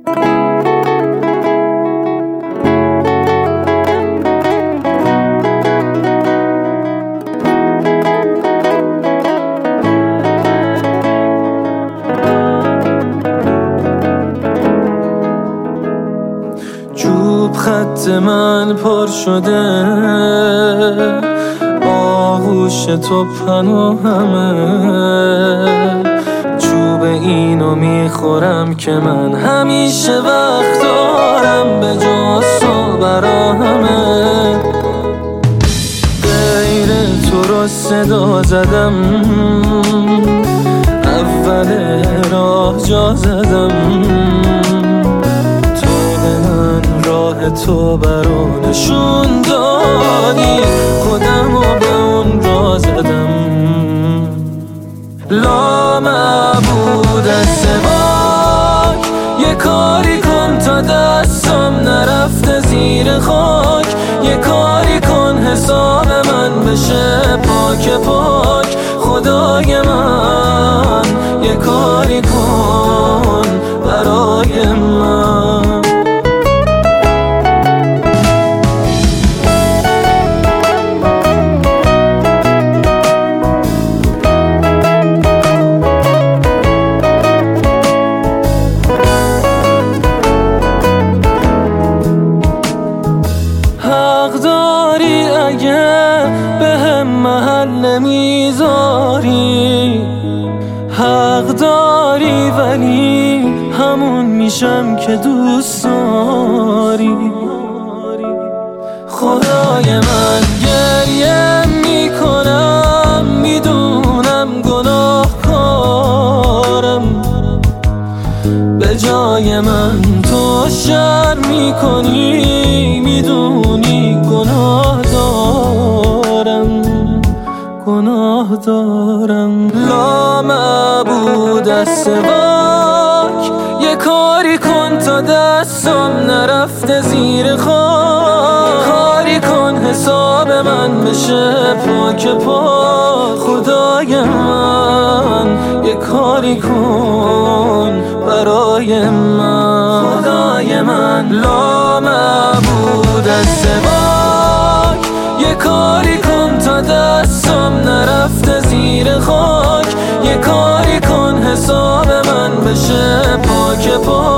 چوب خط من پر شده، آغوش تو پناهمه. چوب اینو میخورم که من همیشه وقت دارم، به جز تو برا همه. غیر تو رو صدا زدم، اول راه جا زدم. تو برا نشون دادی، خودمو به اون را زدم. لامعبود سواک، یه کاری کن تا دستم نرفته زیر خاک. یه کاری کن حساب من بشه پاک پاک. خدای من یه کاری کن برای من. به محل نمیذاری، حق داری ولی همون میشم که دوست داری. خدای من گریه میکنم، میدونم گناهکارم. به جای من تو شر میکنی، میدونی گناه دارم. لامعبود سواک، یه کاری کن تا دستم نرفته زیر خاک. کاری کن حساب من بشه پاک پاک. خدای من یه کاری کن برای من. خدای من لامعبود سواک، یه کاری کن تا دستم نرفته زیر خاک. یه کاری کن حساب من بشه پاک پاک.